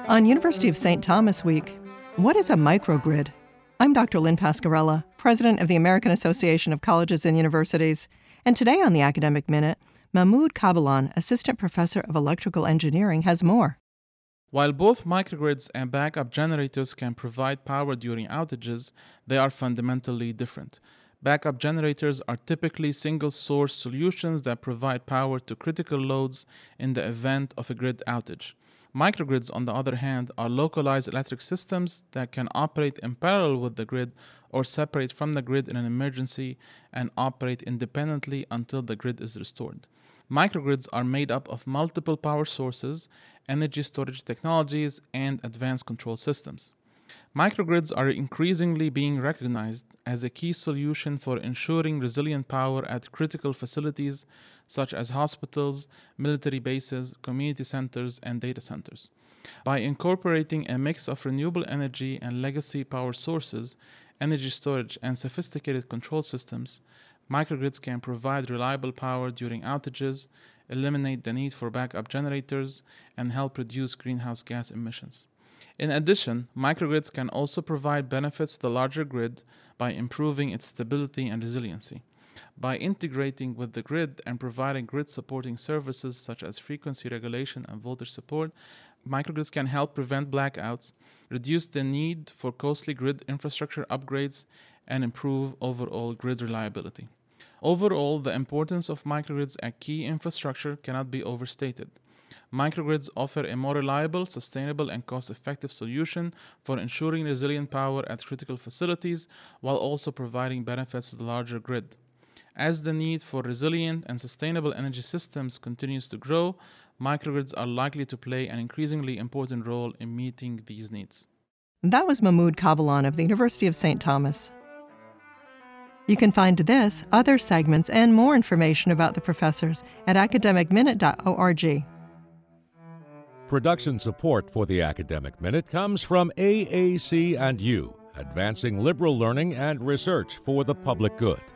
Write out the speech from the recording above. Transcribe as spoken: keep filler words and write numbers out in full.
On University of Saint Thomas Week, what is a microgrid? I'm Doctor Lynn Pascarella, President of the American Association of Colleges and Universities, and today on the Academic Minute, Mahmoud Kabalan, Assistant Professor of Electrical Engineering, has more. While both microgrids and backup generators can provide power during outages, they are fundamentally different. Backup generators are typically single-source solutions that provide power to critical loads in the event of a grid outage. Microgrids, on the other hand, are localized electric systems that can operate in parallel with the grid or separate from the grid in an emergency and operate independently until the grid is restored. Microgrids are made up of multiple power sources, energy storage technologies, and advanced control systems. Microgrids are increasingly being recognized as a key solution for ensuring resilient power at critical facilities such as hospitals, military bases, community centers, and data centers. By incorporating a mix of renewable energy and legacy power sources, energy storage, and sophisticated control systems, microgrids can provide reliable power during outages, eliminate the need for backup generators, and help reduce greenhouse gas emissions. In addition, microgrids can also provide benefits to the larger grid by improving its stability and resiliency. By integrating with the grid and providing grid-supporting services such as frequency regulation and voltage support, microgrids can help prevent blackouts, reduce the need for costly grid infrastructure upgrades, and improve overall grid reliability. Overall, the importance of microgrids as key infrastructure cannot be overstated. Microgrids offer a more reliable, sustainable, and cost-effective solution for ensuring resilient power at critical facilities while also providing benefits to the larger grid. As the need for resilient and sustainable energy systems continues to grow, microgrids are likely to play an increasingly important role in meeting these needs. That was Mahmoud Kabalan of the University of Saint Thomas. You can find this, other segments, and more information about the professors at academic minute dot org. Production support for the Academic Minute comes from A A C and U, advancing liberal learning and research for the public good.